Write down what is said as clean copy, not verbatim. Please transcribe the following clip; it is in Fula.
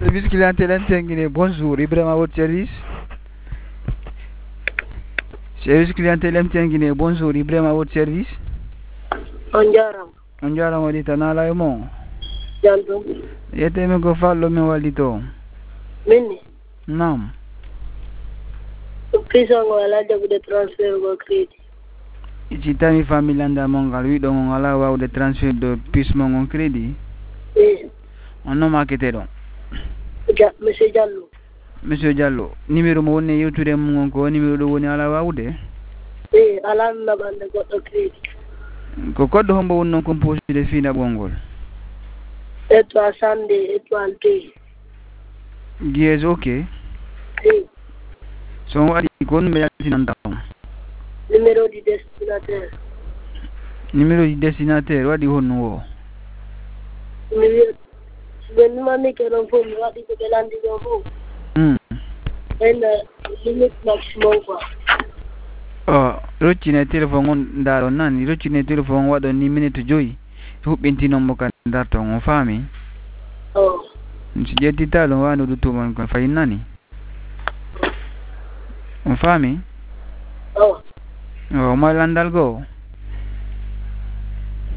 Service clientèle intégré, bonjour, Ibrahima à votre service. Service clientèle intégré, bonjour, Ibrahima à votre service. On jarama waɗita nala e mo Jantum. yetemi ko fallo min wallito Minni. nam Pisango ala jabude transfer go credit. si tawi famille anda mo ngal wiɗo mo ala wawde transfert de puce mo on crédit on noma keteɗon Monsieur Diallo. monsieur Diallo numéro mo woni yewtude mum on ko numéro ɗo woni ala wawde Ala naɓande goɗɗo credit. ko kodɗo hombo woni noon composé fi naɓol ngol Étoile Sande, étoile 2. guies ok so waɗi ko ɗum ɓe yaltinanta on Numéro du destinataire. numéro du destinataire waɗi honno o Mi wiya ɓe numamike ɗon fof mi waɗi ko ɓe landi ɗon fof. Ɓenna limite maximum quoi. roccine téléphone on ndaɗon nani roccine téléphone waɗon ni minute 5 huɓɓintinommo ka darton on faami si ƴettita ɗum wano ɗuttumon ko fayin nani on faami o ma landal goo